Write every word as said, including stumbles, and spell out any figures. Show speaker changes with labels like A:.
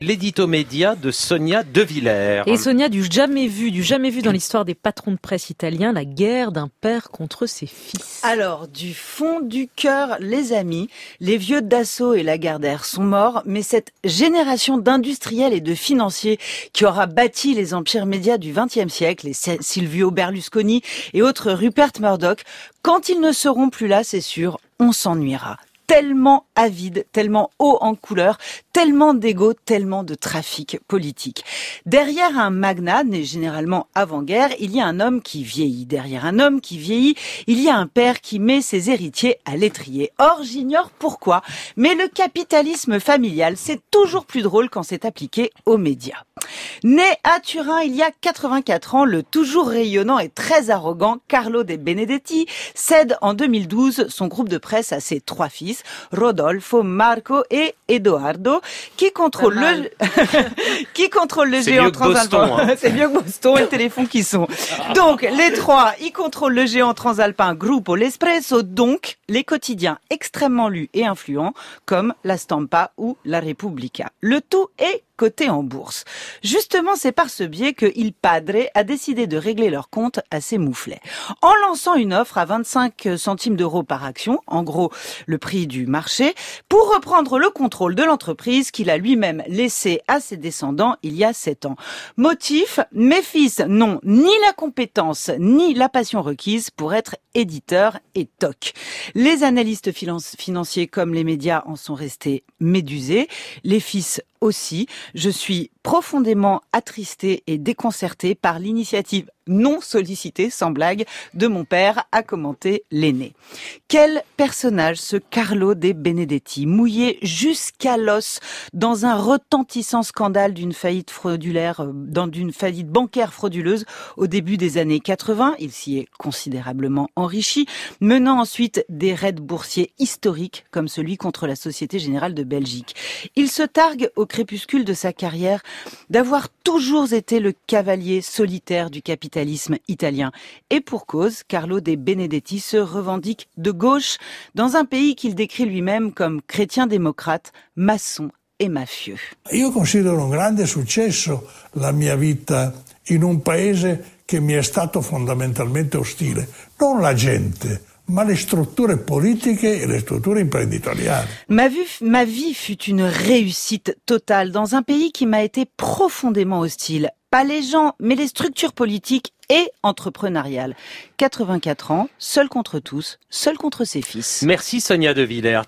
A: L'édito média de Sonia De Villers.
B: Et Sonia, du jamais vu, du jamais vu dans l'histoire des patrons de presse italiens, la guerre d'un père contre ses fils.
C: Alors, du fond du cœur, les amis, les vieux Dassault et Lagardère sont morts, mais cette génération d'industriels et de financiers qui aura bâti les empires médias du vingtième siècle, les Silvio Berlusconi et autres Rupert Murdoch, quand ils ne seront plus là, c'est sûr, on s'ennuiera. Tellement avide, tellement haut en couleur, tellement d'égo, tellement de trafic politique. Derrière un magnat, né généralement avant-guerre, il y a un homme qui vieillit. Derrière un homme qui vieillit, il y a un père qui met ses héritiers à l'étrier. Or, j'ignore pourquoi, mais le capitalisme familial, c'est toujours plus drôle quand c'est appliqué aux médias. Né à Turin il y a quatre-vingt-quatre ans, le toujours rayonnant et très arrogant Carlo De Benedetti cède en deux mille douze son groupe de presse à ses trois fils, Rodolfo, Marco et Edoardo, qui contrôlent le qui contrôlent le
A: C'est
C: géant
A: mieux que Boston,
C: transalpin.
A: hein.
C: C'est mieux que Boston et le téléphone qui sont. Donc les trois, ils contrôlent le géant transalpin Gruppo L'Espresso, donc les quotidiens extrêmement lus et influents comme La Stampa ou La Repubblica. Le tout est coté en bourse. Justement, c'est par ce biais que Il Padre a décidé de régler leur compte à ces mouflets. En lançant une offre à vingt-cinq centimes d'euros par action, en gros le prix du marché, pour reprendre le contrôle de l'entreprise qu'il a lui-même laissé à ses descendants il y a sept ans. Motif, mes fils n'ont ni la compétence ni la passion requise pour être éditeurs et toc. Les analystes financiers comme les médias en sont restés médusés, les fils aussi. Je suis profondément attristée et déconcertée par l'initiative non sollicitée, sans blague, de mon père, a commenté l'aîné. Quel personnage ce Carlo De Benedetti, mouillé jusqu'à l'os dans un retentissant scandale d'une faillite fraudulaire, dans d'une faillite bancaire frauduleuse au début des années quatre-vingts. Il s'y est considérablement enrichi, menant ensuite des raids boursiers historiques comme celui contre la Société Générale de Belgique. Il se targue au crépuscule de sa carrière d'avoir toujours été le cavalier solitaire du capitalisme italien. Et pour cause, Carlo De Benedetti se revendique de gauche dans un pays qu'il décrit lui-même comme chrétien-démocrate, maçon et mafieux.
D: Io considero un grande successo la mia vita in un paese che mi è stato fondamentalmente ostile, non la gente, ma le strutture politiche e le strutture imprenditoriali.
C: Ma vie, ma vie fut une réussite totale dans un pays qui m'a été profondément hostile. Pas les gens, mais les structures politiques et entrepreneuriales. quatre-vingt-quatre ans, seul contre tous, seul contre ses fils.
A: Merci Sonia De Villers.